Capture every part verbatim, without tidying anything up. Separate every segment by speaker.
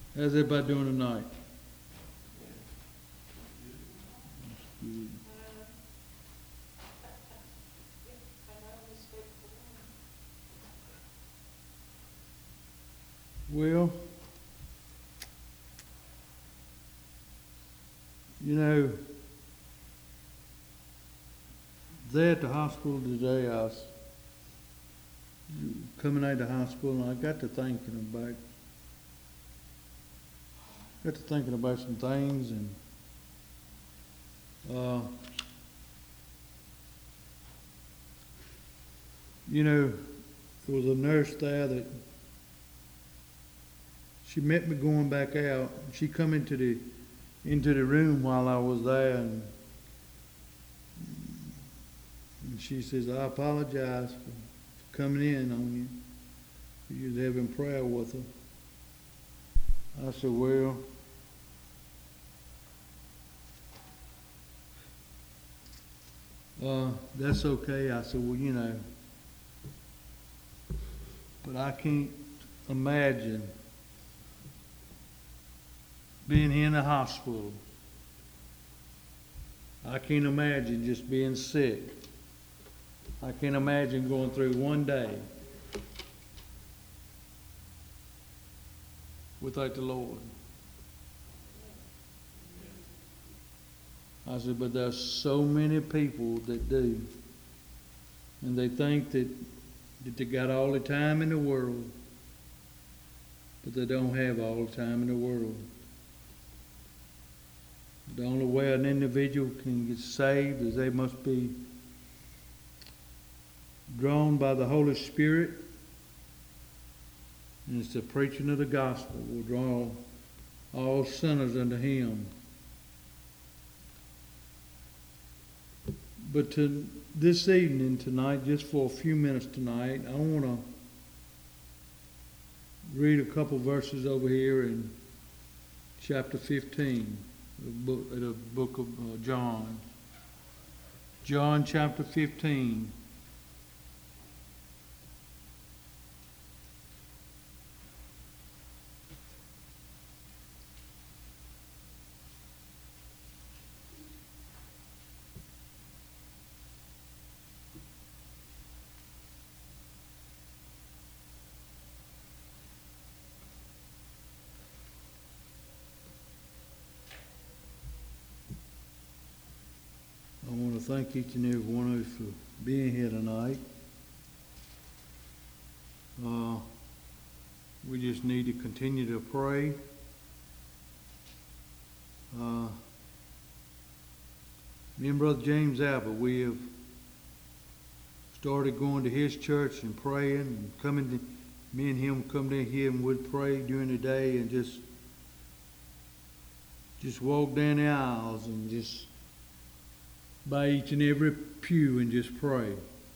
Speaker 1: How's everybody doing tonight? Well, you know, there at the hospital today, I was coming out of the hospital, and I got to thinking about, got to thinking about some things, and uh, you know, there was a nurse there that she met me going back out. She come into the into the room while I was there, and, and she says, "I apologize for coming in on you. You was having prayer with her." I said, "Well, uh, that's okay." I said, "Well, you know, but I can't imagine being here in the hospital. I can't imagine just being sick. I can't imagine going through one day without the Lord." I said, "But there's so many people that do. And they think that, that they got all the time in the world, but they don't have all the time in the world. The only way an individual can get saved is they must be drawn by the Holy Spirit, and it's the preaching of the gospel will draw all sinners unto Him." But to this evening tonight, just for a few minutes tonight, I want to read a couple verses over here in chapter fifteen. The book, the book of uh, John. John chapter fifteen. I want to thank each and every one of you for being here tonight. Uh, we just need to continue to pray. Uh, me and Brother James Abbott, we have started going to his church and praying and coming to, me and him come down here and would pray during the day and just, just walk down the aisles and just by each and every pew and just pray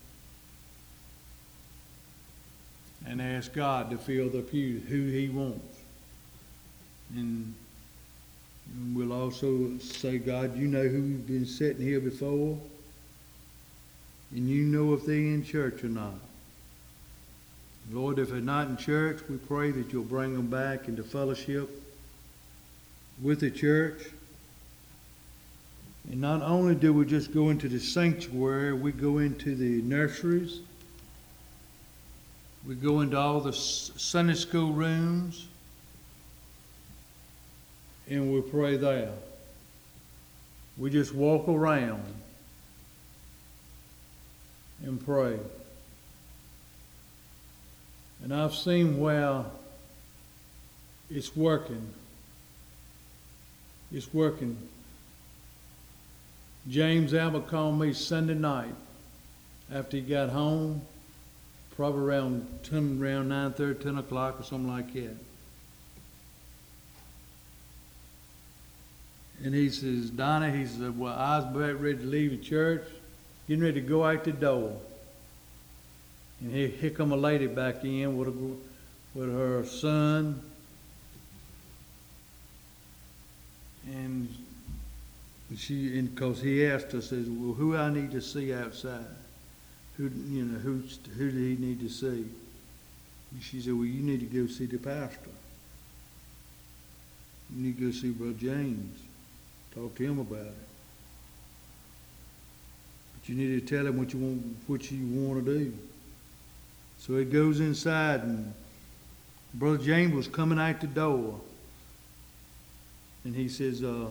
Speaker 1: and ask God to fill the pew who He wants. And, and we'll also say, "God, you know who's been sitting here before, and you know if they're in church or not. Lord, if they're not in church, we pray that you'll bring them back into fellowship with the church." And not only do we just go into the sanctuary, we go into the nurseries. We go into all the Sunday school rooms. And we pray there. We just walk around and pray. And I've seen where it's working. It's working. James Abbott called me Sunday night after he got home, probably around ten, around nine thirty, ten o'clock or something like that. And he says, "Donna," he said, "well, I was about ready to leave the church, getting ready to go out the door. And here, here come a lady back in with, a, with her son. And she, and because he asked her, says, "Well, who I need to see outside? Who, you know, who, who do he need to see?" And she said, "Well, you need to go see the pastor." You need to go see Brother James. Talk to him about it. But you need to tell him what you want, what you want to do. So he goes inside, and Brother James was coming out the door. And he says, uh,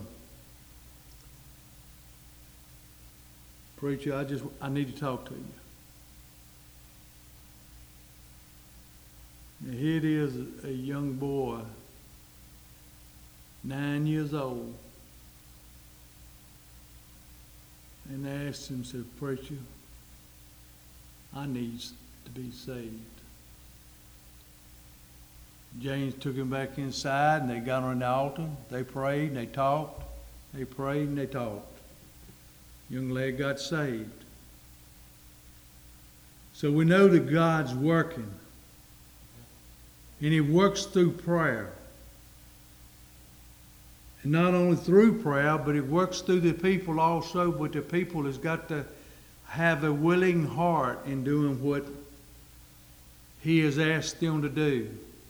Speaker 1: Preacher, I just, I need to talk to you. Now here it is, a young boy, nine years old. And they asked him, said, Preacher, I need to be saved. James took him back inside, and they got on the altar. They prayed, and they talked. They prayed, and they talked. Young lad got saved. So we know that God's working. And He works through prayer. And not only through prayer, but it works through the people also. But the people has got to have a willing heart in doing what He has asked them to do.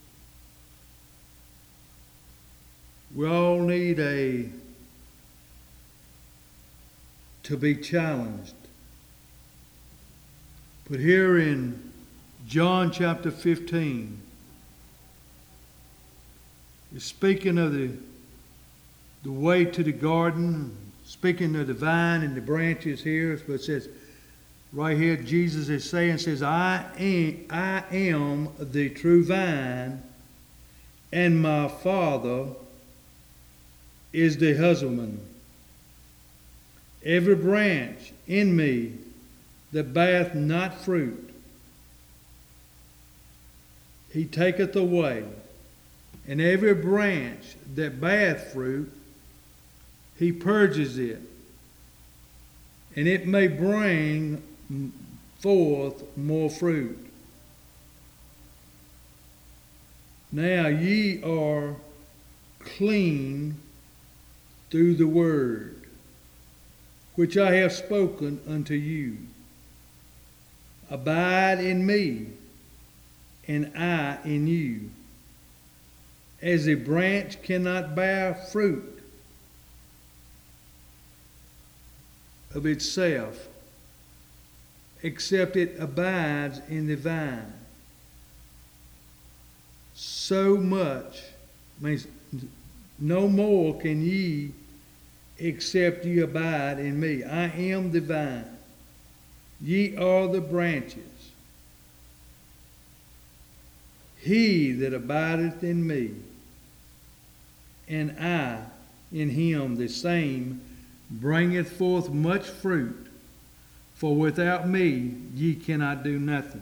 Speaker 1: We all need a to be challenged. But here in John chapter fifteen, it's speaking of the the way to the garden, speaking of the vine and the branches here, but it says right here, Jesus is saying, says, I am, I am the true vine, and my Father is the husbandman. Every branch in me that beareth not fruit, He taketh away. And every branch that beareth fruit, He purges it, and it may bring forth more fruit. Now ye are clean through the word which I have spoken unto you. Abide in me, and I in you. As a branch cannot bear fruit of itself, except it abides in the vine, so much means no more can ye except ye abide in me. I am the vine, ye are the branches. He that abideth in me, and I in him, the same bringeth forth much fruit, for without me ye cannot do nothing.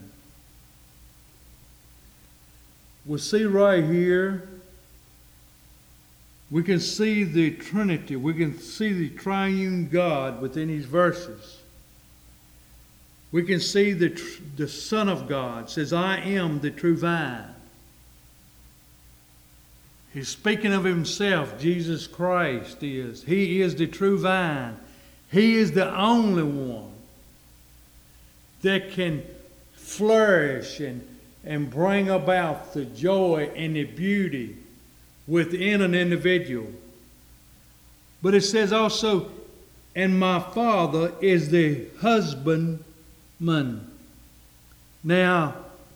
Speaker 1: We see right here, we can see the Trinity, we can see the triune God within these verses. We can see the, the Son of God says, I am the true vine. He's speaking of Himself. Jesus Christ is. He is the true vine. He is the only one that can flourish and, and bring about the joy and the beauty within an individual. But it says also, and my Father is the husbandman. Now,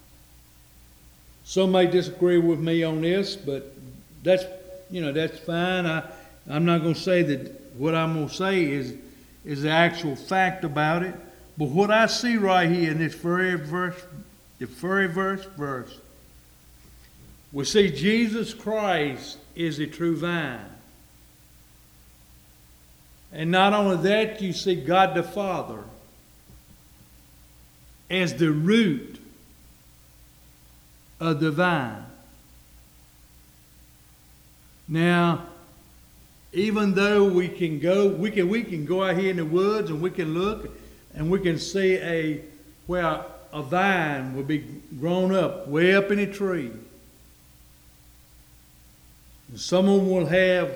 Speaker 1: some may disagree with me on this, but that's, you know, that's fine. I, I'm not going to say that what I'm going to say is, is the actual fact about it. But what I see right here in this very verse, the very verse, verse, we see Jesus Christ is the true vine. And not only that, you see God the Father as the root of the vine. Now, even though we can go, we can we can go out here in the woods and we can look and we can see a where a vine will be grown up way up in a tree. And someone will have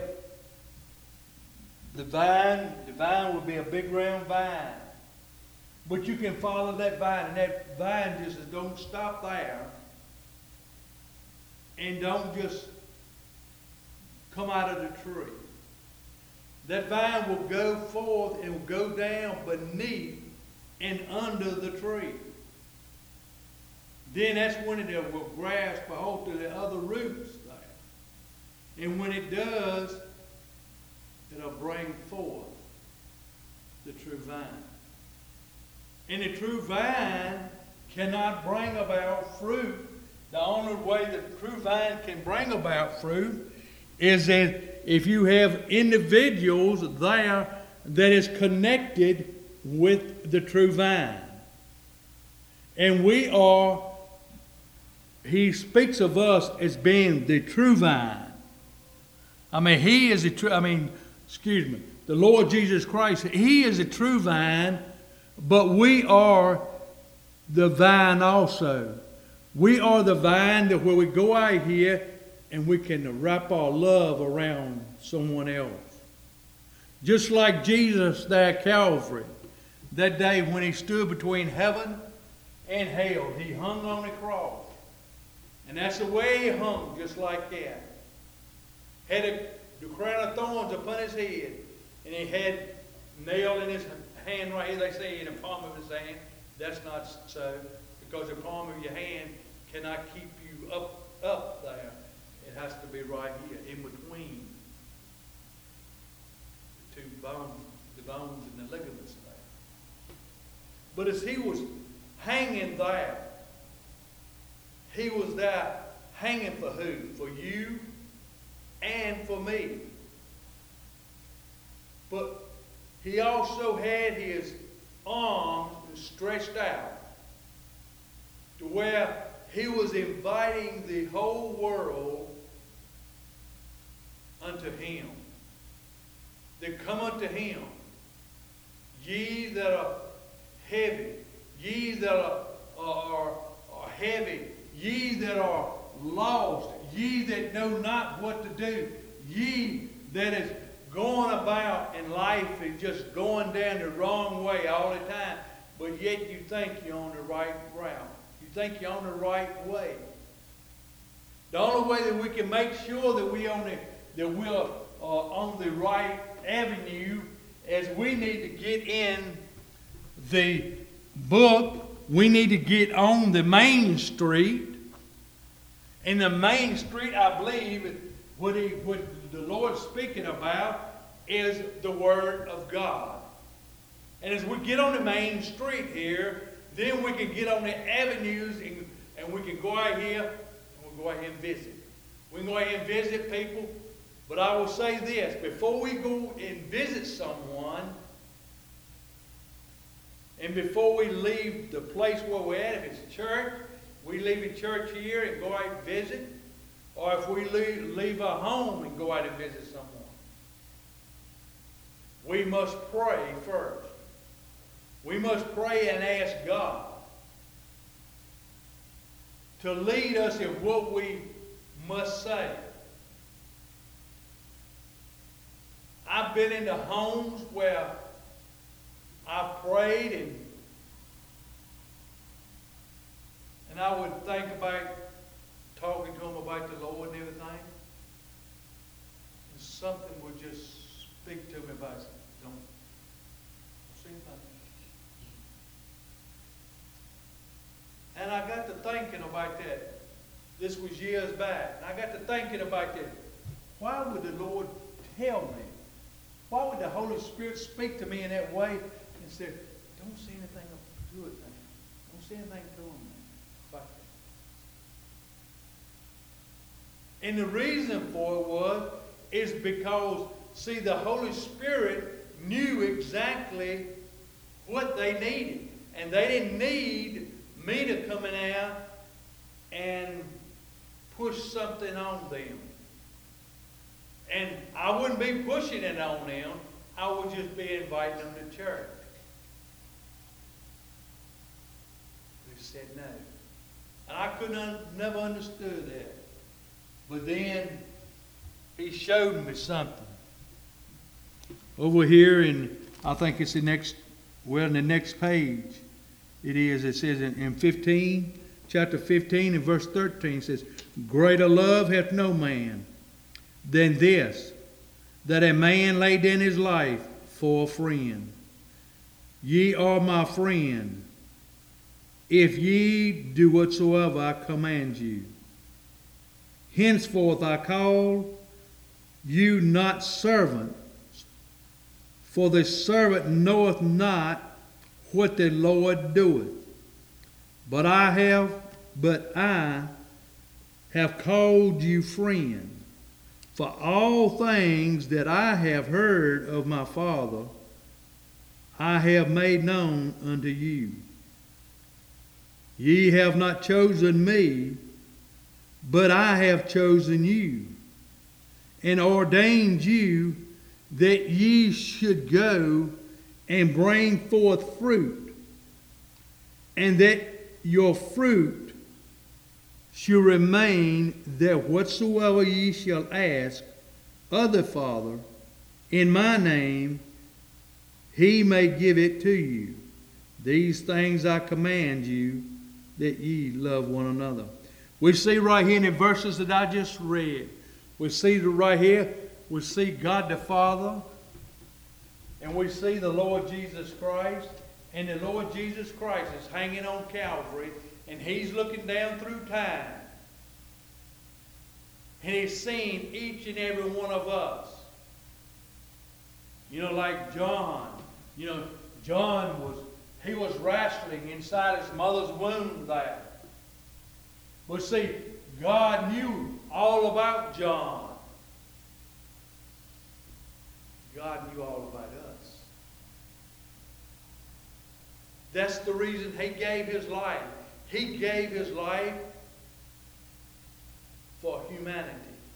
Speaker 1: the vine. The vine will be a big round vine, but you can follow that vine, and that vine just don't stop there, and don't just come out of the tree. That vine will go forth and will go down beneath and under the tree. Then that's when it will grasp a hold to the other roots there. And when it does, it'll bring forth the true vine. And the true vine cannot bring about fruit. The only way the true vine can bring about fruit is that if you have individuals there that is connected with the true vine. And we are, he speaks of us as being the true vine. I mean, he is the true, I mean, excuse me, the Lord Jesus Christ, he is the true vine, but we are the vine also. We are the vine that where we go out here and we can wrap our love around someone else. Just like Jesus there at Calvary, that day when he stood between heaven and hell, he hung on the cross. And that's the way he hung, just like that. Had a, the crown of thorns upon his head, and he had nail in his hand right here, they say, in the palm of his hand. That's not so, because the palm of your hand cannot keep you up, up there. It has to be right here, in between the two bones, the bones and the ligaments there. But as he was hanging there, he was there hanging for who? For you and for me. But he also had his arms stretched out to where he was inviting the whole world unto him. They come unto him, ye that are heavy, ye that are, are, are heavy, ye that are lost, ye that know not what to do, ye that is going about in life and just going down the wrong way all the time, but yet you think you're on the right route. You think you're on the right way. The only way that we can make sure that we on the, that we're uh, on the right avenue is we need to get in the book. We need to get on the main street. And the main street, I believe, what, he, what the Lord's speaking about is the Word of God. And as we get on the main street here, then we can get on the avenues and, and we can go out here and we'll go out here and visit. We can go out here and visit people. But I will say this, before we go and visit someone, and before we leave the place where we're at, if it's church, we leave the church here and go out and visit, or if we leave, leave our home and go out and visit someone, we must pray first. We must pray and ask God to lead us in what we must say. I've been into homes where I prayed and and I would think about talking to them about the Lord and everything. And something would just speak to me about it. Don't, don't say anything. And I got to thinking about that. This was years back. And I got to thinking about that. Why would the Lord tell me? Why would the Holy Spirit speak to me in that way and say, don't say anything to it, man. Don't say anything to him, man, about that. And the reason for it was, is because, see, the Holy Spirit knew exactly what they needed. And they didn't need me to come in there and push something on them. And I wouldn't be pushing it on them. I would just be inviting them to church. They said no. And I couldn't un- never understood that. But then he showed me something. Over here in, I think it's the next, well, in the next page, it is, it says in, in fifteen, chapter fifteen and verse thirteen, it says, greater love hath no man than this, that a man lay down his life for a friend. Ye are my friend, if ye do whatsoever I command you. Henceforth I call you not servants, for the servant knoweth not what the Lord doeth. But I have, but I have called you friend. For all things that I have heard of my Father, I have made known unto you. Ye have not chosen me, but I have chosen you, and ordained you that ye should go and bring forth fruit, and that your fruit shall remain, that whatsoever ye shall ask of the Father in my name, he may give it to you. These things I command you, that ye love one another. We see right here in the verses that I just read, we see that right here, we see God the Father, and we see the Lord Jesus Christ, and the Lord Jesus Christ is hanging on Calvary, and he's looking down through time, and he's seeing each and every one of us. You know, like John, you know, John was, he was wrestling inside his mother's womb there. But see, God knew all about John. God knew all about us. That's the reason he gave his life. He gave his life for humanity.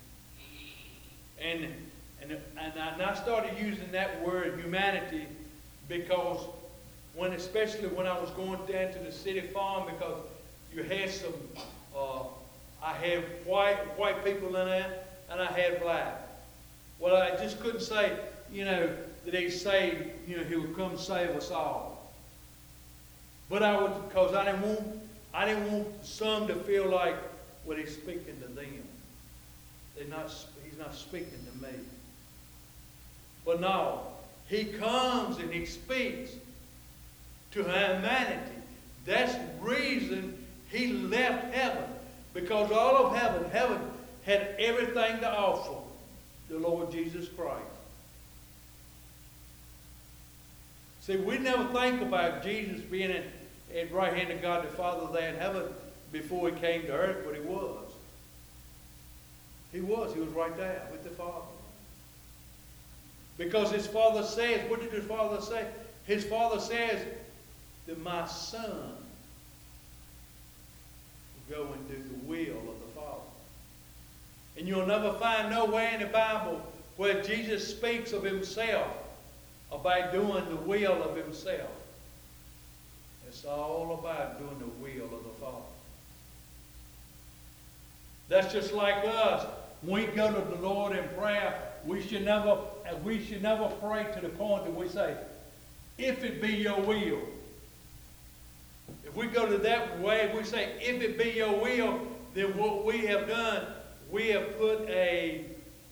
Speaker 1: And, and, and I started using that word humanity because when, especially when I was going down to the city farm, because you had some, uh, I had white white people in there, and I had black. Well, I just couldn't say, you know, that he saved, you know, he would come save us all. But I would, because I didn't want, I didn't want some to feel like, well, he's speaking to them. They're not, he's not speaking to me. But no, he comes and he speaks to humanity. That's the reason he left heaven. Because all of heaven, heaven had everything to offer the Lord Jesus Christ. See, we never think about Jesus being at, at right hand of God the Father there in heaven before he came to earth, but he was. He was. He was right there with the Father. Because his Father says, what did his Father say? His Father says that my Son will go and do the will of the Father. And you'll never find nowhere in the Bible where Jesus speaks of himself about doing the will of himself. It's all about doing the will of the Father. That's just like us. When we go to the Lord in prayer, we should never, we should never pray to the point that we say, if it be your will. If we go to that way, we say, if it be your will, then what we have done, we have put a,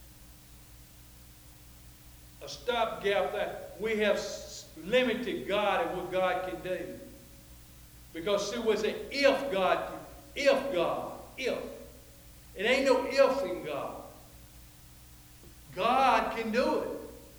Speaker 1: a stopgap there. We have limited God and what God can do. Because see, we say, if God, if God, if. It ain't no if in God. God can do it.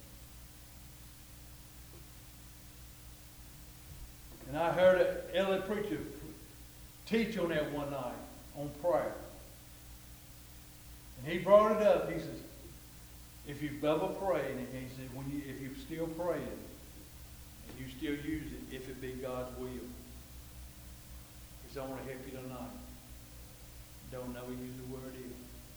Speaker 1: And I heard an elder preacher teach on that one night, on prayer. And he brought it up. He says, if you've ever prayed, and he said, when you, if you're still praying, and you still use it, if it be God's will. He said, I want to help you tonight. Don't never use the word if.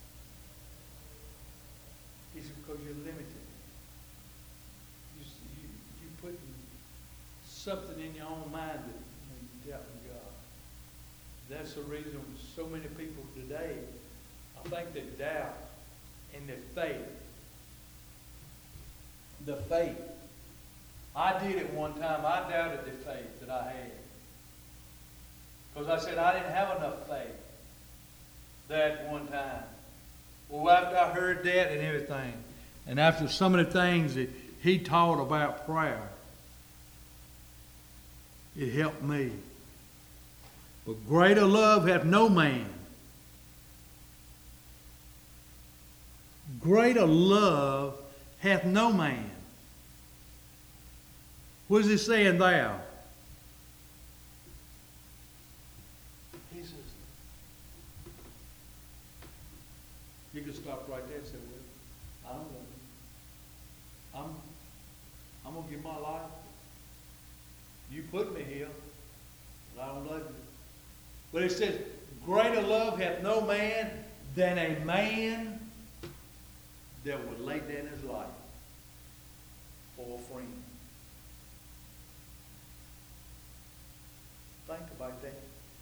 Speaker 1: He said, because you're limited. You, you, you're putting something in your own mind that you doubt in God. That's the reason so many people today, I think they doubt in their faith. The faith. I did it one time. I doubted the faith that I had. Because I said I didn't have enough faith that one time. Well, after I heard that and everything, and after some of the things that he taught about prayer, it helped me. But greater love hath no man. Greater love hath no man. What is he saying there? He says, you can stop right there and say, well, I don't love you. I'm, I'm going to give my life. You put me here, but I don't love you. But it says, greater love hath no man than a man that would lay down his life for a friend. Think about that.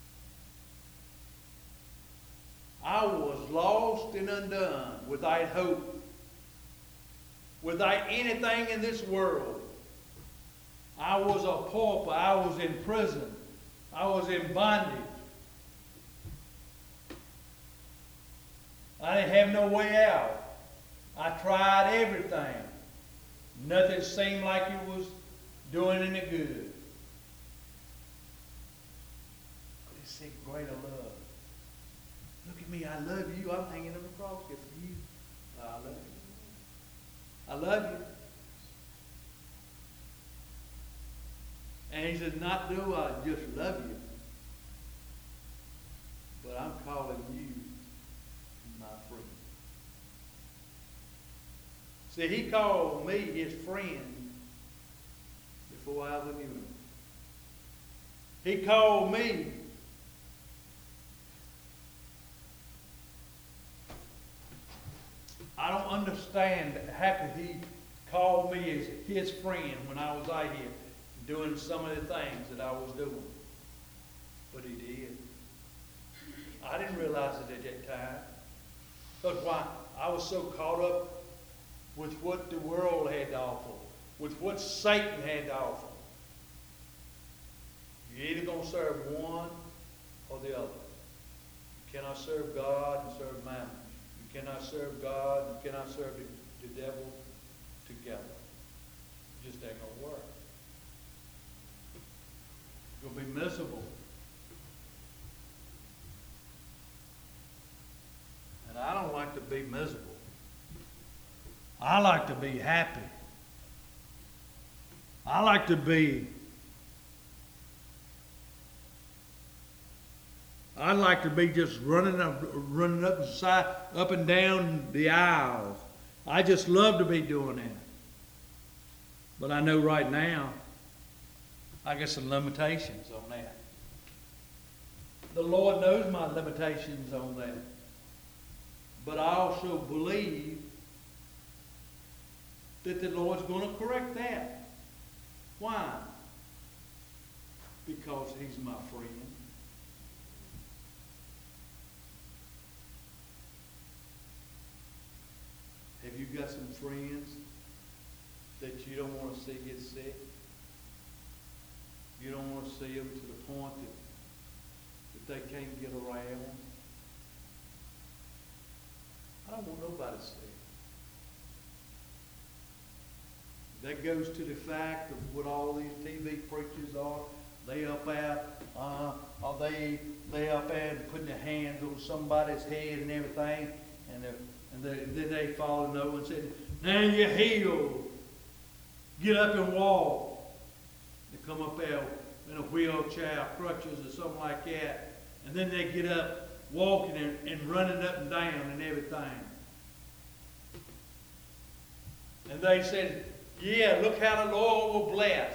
Speaker 1: I was lost and undone, without hope, without anything in this world. I was a pauper. I was in prison. I was in bondage. I didn't have no way out. I tried everything. Nothing seemed like it was doing any good. But it said greater love. Look at me, I love you. I'm hanging on the cross here for you. I love you. I love you. And he said, not do I just love you, but I'm calling you my friend. See, he called me his friend before I ever knew him. He called me I don't understand how could he call me as his friend when I was out here doing some of the things that I was doing. But he did. I didn't realize it at that time. But why? I was so caught up with what the world had to offer, with what Satan had to offer. You're either going to serve one or the other. You cannot serve God and serve mammon. You cannot serve God, you cannot serve the, the devil together. It just ain't going to work. You're going to be miserable. And I don't like to be miserable. I like to be happy. I like to be I like to be just running up, running up, side, up and down the aisles. I just love to be doing that. But I know right now, I got some limitations on that. The Lord knows my limitations on that. But I also believe that the Lord's going to correct that. Why? Because He's my friend. Have you got some friends that you don't want to see get sick? You don't want to see them to the point that, that they can't get around? I don't want nobody sick. That goes to the fact of what all these T V preachers are. They up there, uh, are they they up there putting their hands on somebody's head and everything, and they're And they, then they followed Noah and said, now you're healed. Get up and walk. They come up there in a wheelchair, crutches or something like that. And then they get up walking and, and running up and down and everything. And they said, yeah, look how the Lord will bless.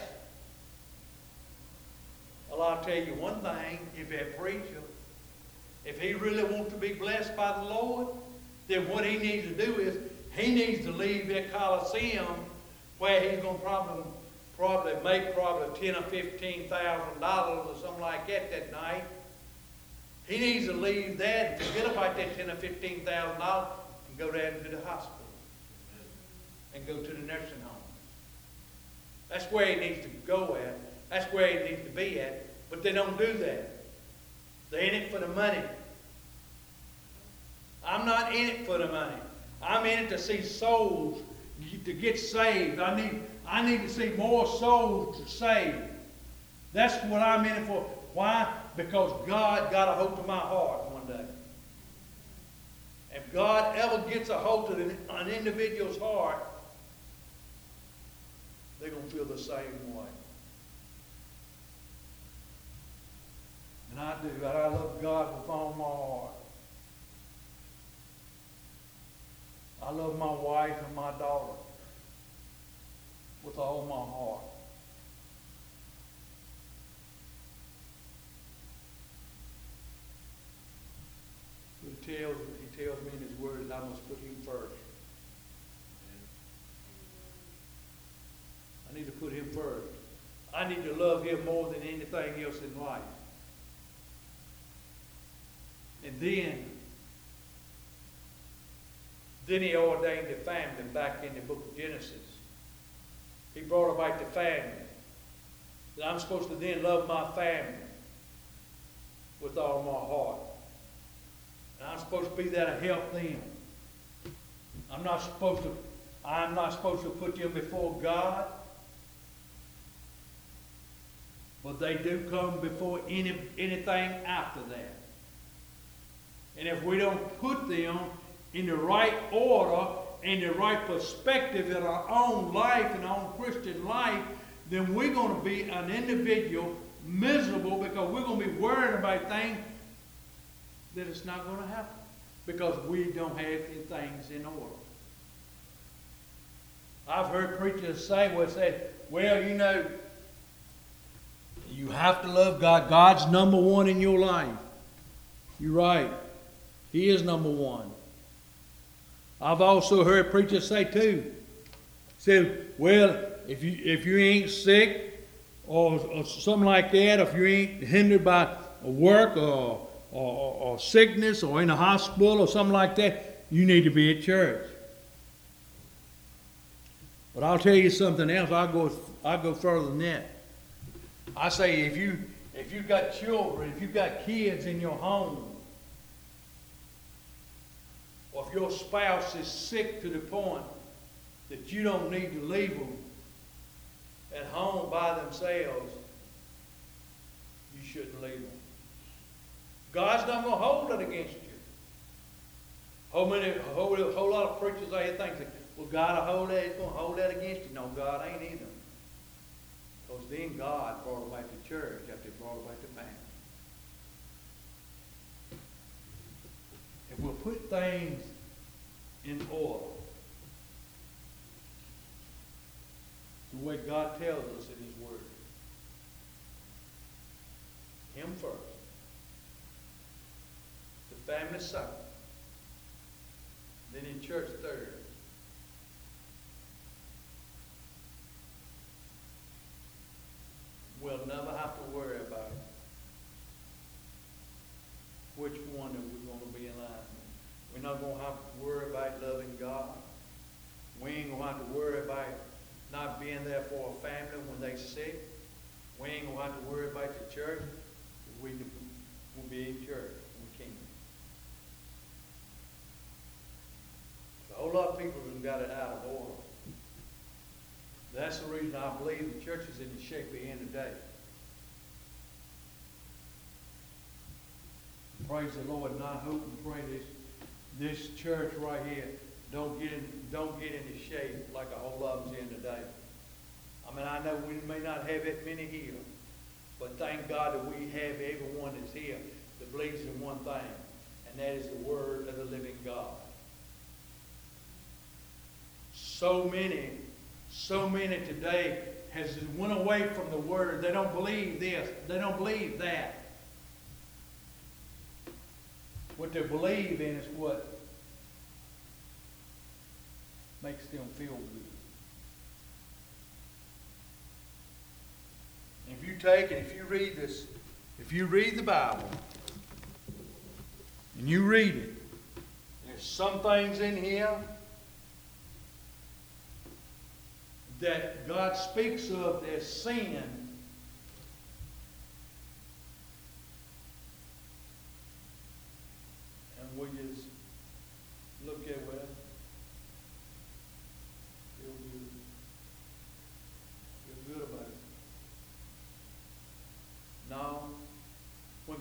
Speaker 1: Well, I'll tell you one thing, if that preacher, if he really wants to be blessed by the Lord, then what he needs to do is he needs to leave that Coliseum where he's going to probably probably make probably ten or fifteen thousand dollars or something like that that night. He needs to leave that and forget about that ten or fifteen thousand dollars and go down to the hospital and go to the nursing home. That's where he needs to go at. That's where he needs to be at. But they don't do that. They're in it for the money. I'm not in it for the money. I'm in it to see souls to get saved. I need, I need to see more souls saved. That's what I'm in it for. Why? Because God got a hold of my heart one day. If God ever gets a hold of an individual's heart, they're going to feel the same way. And I do. I love God with all my heart. I love my wife and my daughter with all my heart. He tells, he tells me in his word that I must put him first. I need to put him first. I need to love him more than anything else in life. And then, then he ordained the family back in the book of Genesis. He brought about the family. That I'm supposed to then love my family with all my heart. And I'm supposed to be there to help them. I'm not supposed to, I'm not supposed to put them before God. But they do come before any, anything after that. And if we don't put them in the right order, in the right perspective in our own life and our own Christian life, then we're going to be an individual miserable because we're going to be worried about things that it's not going to happen because we don't have things in order. I've heard preachers say, well, say, well, you know, you have to love God. God's number one in your life. You're right. He is number one. I've also heard preachers say too, say, well, if you if you ain't sick or, or something like that, if you ain't hindered by work or, or, or sickness or in a hospital or something like that, you need to be at church. But I'll tell you something else. I'll go I'll go further than that. I say if you if you've got children, if you've got kids in your home, or if your spouse is sick to the point that you don't need to leave them at home by themselves, you shouldn't leave them. God's not going to hold it against you. Whole, many, a whole, a whole lot of preachers out here think that, well, God will hold that, He's going to hold that against you. No, God ain't either. Because then God brought them back to church after He brought them back to family. If we'll put things in order, the way God tells us in His Word, Him first, the family second, then in church third, we'll never have to worry about which one that we're going to be in line with. We're not going to have to worry about loving God. We ain't going to have to worry about not being there for a family when they're sick. We ain't going to have to worry about the church. We will be in church in the kingdom. A whole lot of people have got it out of order. That's the reason I believe the church is in the shape we're in today. Praise the Lord, and I hope and pray this this church right here don't get in don't get into shape like a whole lot of them's in today. I mean, I know we may not have that many here, but thank God that we have everyone that's here that believes in one thing, and that is the Word of the living God. So many, so many today has went away from the Word. They don't believe this. They don't believe that. What they believe in is what makes them feel good. And if you take and if you read this, if you read the Bible, and you read it, there's some things in here that God speaks of as sin. And we just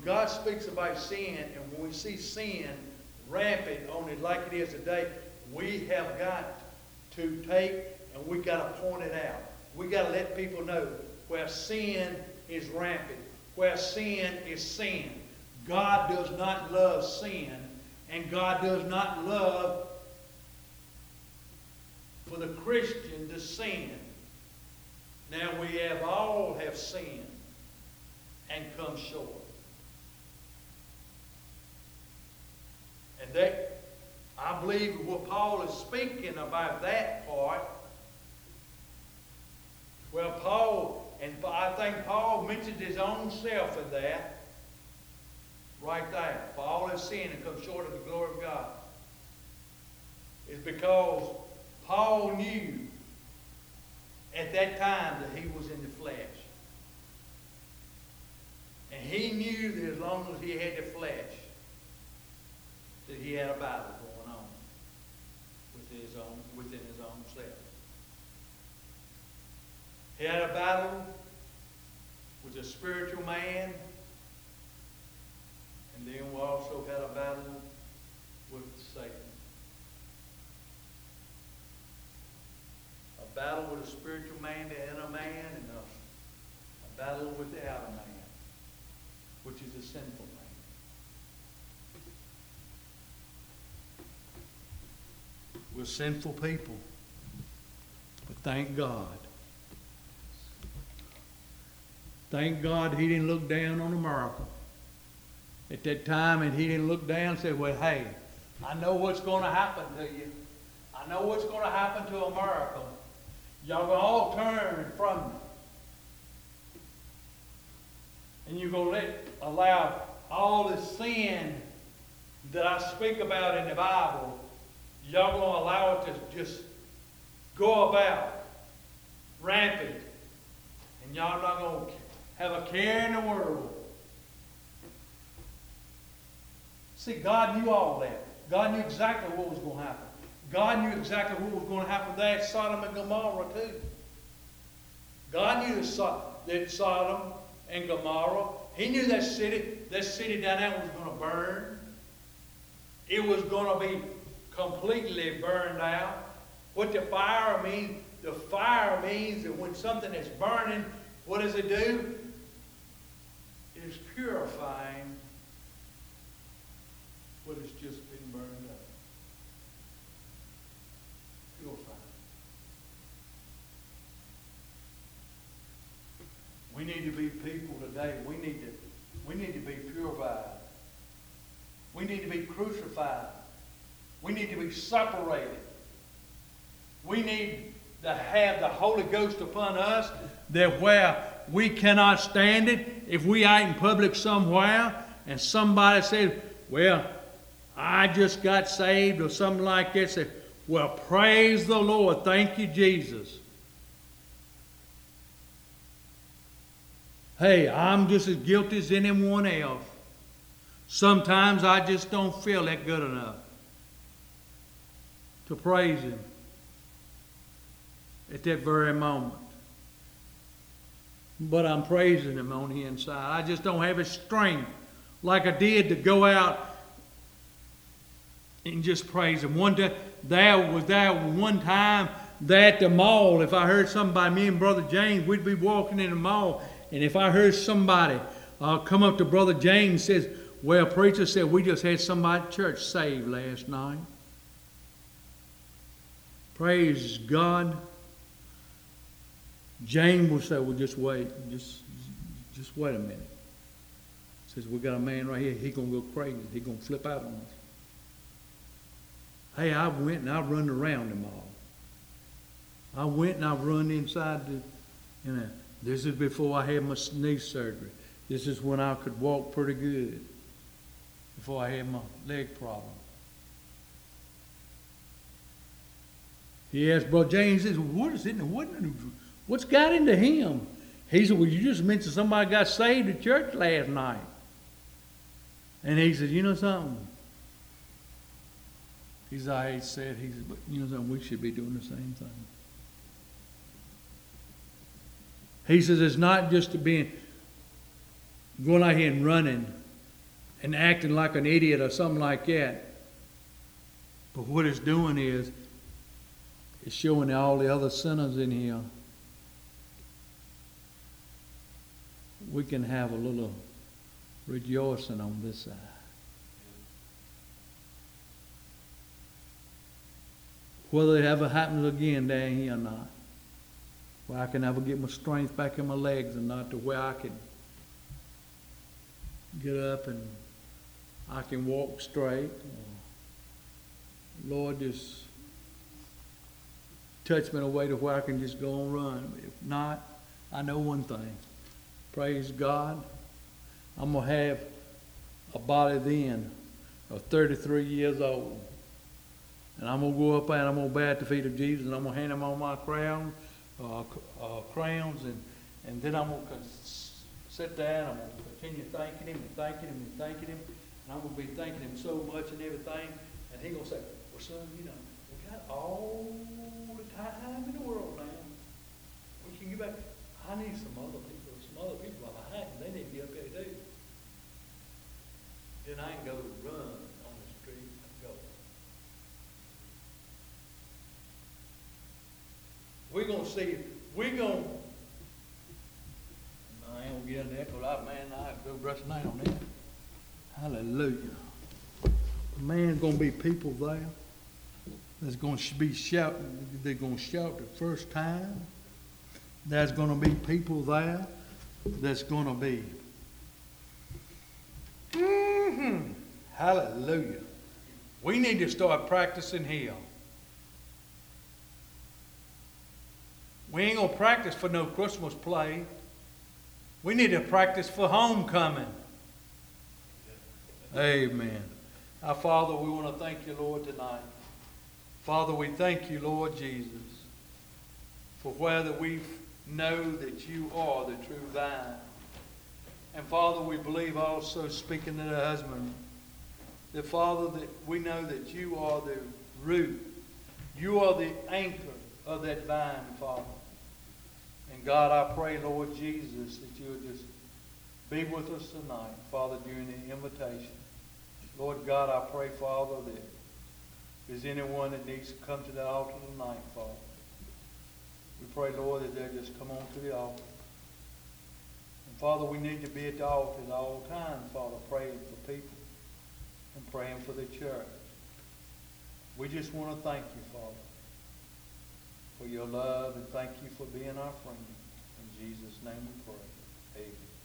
Speaker 1: God speaks about sin, and when we see sin rampant on it like it is today, we have got to take and we got to point it out. We got to let people know where sin is rampant, where sin is sin. God does not love sin, and God does not love for the Christian to sin. Now we have all have sinned and come short. And that, I believe what Paul is speaking about that part. Well, Paul, and I think Paul mentioned his own self in that. Right there. For all have sinned and come short of the glory of God. It's because Paul knew at that time that he was in the flesh. And he knew that as long as he had the flesh, that he had a battle going on within his own, within his own self. He had a battle with a spiritual man, and then we also had a battle with Satan. A battle with a spiritual man, the inner man, and a, a battle with the outer man, which is a sinful man. We're sinful people. But thank God. Thank God he didn't look down on America at that time, and he didn't look down and say, well, hey, I know what's going to happen to you. I know what's going to happen to America. Y'all going to all turn from me. And you're going to let, allow all the sin that I speak about in the Bible, y'all going to allow it to just go about rampant. And y'all not going to have a care in the world. See, God knew all that. God knew exactly what was going to happen. God knew exactly what was going to happen there at Sodom and Gomorrah too. God knew that Sodom and Gomorrah, he knew that city, that city down there was going to burn. It was going to be completely burned out. What the fire means, the fire means that when something is burning, what does it do? It is purifying what has just been burned up. Purifying. We need to be people today. We need to, we need to be purified. We need to be crucified. We need to be separated. We need to have the Holy Ghost upon us, that where we cannot stand it, if we out in public somewhere and somebody says, well, I just got saved or something like that, say, well, praise the Lord. Thank you, Jesus. Hey, I'm just as guilty as anyone else. Sometimes I just don't feel that good enough to praise Him at that very moment. But I'm praising Him on the inside. I just don't have the strength like I did to go out and just praise Him. One day, there was there one time there at the mall, if I heard somebody, me and Brother James, we'd be walking in the mall, and if I heard somebody uh, come up to Brother James and says, well, preacher said, we just had somebody at church saved last night. Praise God. James will say, well, just wait. Just, just wait a minute. He says, we got a man right here. He's going to go crazy. He's going to flip out on us. Hey, I went and I run around them all. I went and I run inside the, you know, this is before I had my knee surgery. This is when I could walk pretty good. Before I had my leg problem. He asked Brother James, he says, what is it? What, what's got into him? He said, well, you just mentioned somebody got saved at church last night. And he said, you know something? He's I said, he said, but you know something, we should be doing the same thing. He says, it's not just to be going out here and running and acting like an idiot or something like that. But what it's doing is, it's showing all the other sinners in here we can have a little rejoicing on this side. Whether it ever happens again down here or not, where I can ever get my strength back in my legs and not to where I can get up and I can walk straight. Lord, just touch me in a way to where I can just go and run. If not, I know one thing. Praise God. I'm going to have a body then of thirty-three years old. And I'm going to go up there and I'm going to bow at the feet of Jesus and I'm going to hand him all my crown, uh, uh, crowns and, and then I'm going to sit down. I'm going to continue thanking him and thanking him and thanking him. And I'm going to be thanking him so much and everything. And he's going to say, well, son, you know, we got all the time in the world now. We can get back. I need some other people. Some other people are behind me. They need to get up there too. Then I can go run on the street and go. We're going to see, we're going to, I ain't going to get in there because I, man, I have to go brush the night on that. Hallelujah. Man, going to be people there that's going to be shouting, they're going to shout the first time. There's going to be people there that's going to be, mm-hmm, hallelujah. We need to start practicing here. We ain't going to practice for no Christmas play. We need to practice for homecoming. Amen. Our Father, we want to thank you, Lord, tonight. Father, we thank you, Lord Jesus, for whether we know that you are the true vine. And Father, we believe also, speaking to the husband, that Father, that we know that you are the root. You are the anchor of that vine, Father. And God, I pray, Lord Jesus, that you would just be with us tonight, Father, during the invitation. Lord God, I pray, Father, that if there's anyone that needs to come to the altar tonight, Father, we pray, Lord, that they'll just come on to the altar. And Father, we need to be at the altar at all times, Father, praying for people and praying for the church. We just want to thank you, Father, for your love, and thank you for being our friend. In Jesus' name we pray. Amen.